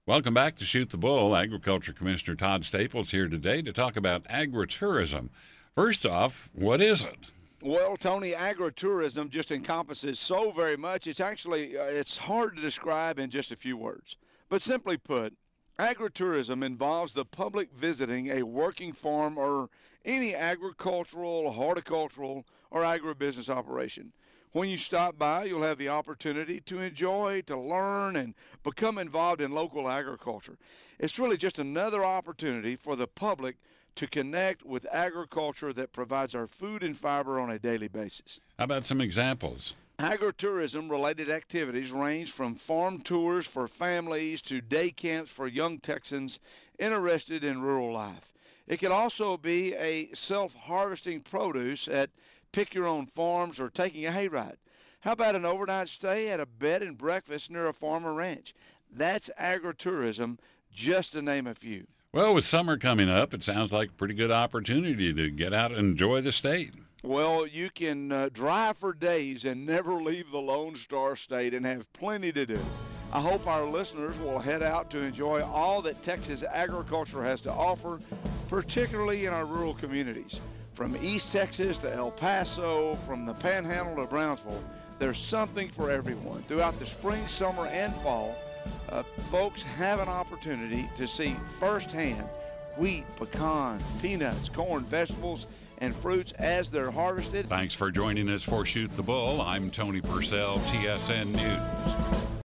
Welcome back to Shoot the Bull. Agriculture Commissioner Todd Staples here today to talk about agritourism. First off, what is it? Well, Tony, agritourism just encompasses so very much. It's hard to describe in just a few words. But simply put, agritourism involves the public visiting a working farm or any agricultural, horticultural, or agribusiness operation. When you stop by, you'll have the opportunity to enjoy, to learn, and become involved in local agriculture. It's really just another opportunity for the public to connect with agriculture that provides our food and fiber on a daily basis. How about some examples? Agritourism-related activities range from farm tours for families to day camps for young Texans interested in rural life. It can also be a self-harvesting produce at pick-your-own farms or taking a hayride. How about an overnight stay at a bed and breakfast near a farm or ranch? That's agritourism, just to name a few. Well, with summer coming up, it sounds like a pretty good opportunity to get out and enjoy the state. Well, you can drive for days and never leave the Lone Star State and have plenty to do. I hope our listeners will head out to enjoy all that Texas agriculture has to offer, particularly in our rural communities. From East Texas to El Paso, from the Panhandle to Brownsville, there's something for everyone. Throughout the spring, summer, and fall, folks have an opportunity to see firsthand wheat, pecans, peanuts, corn, vegetables, and fruits as they're harvested. Thanks for joining us for Shoot the Bull. I'm Tony Purcell, TSN News.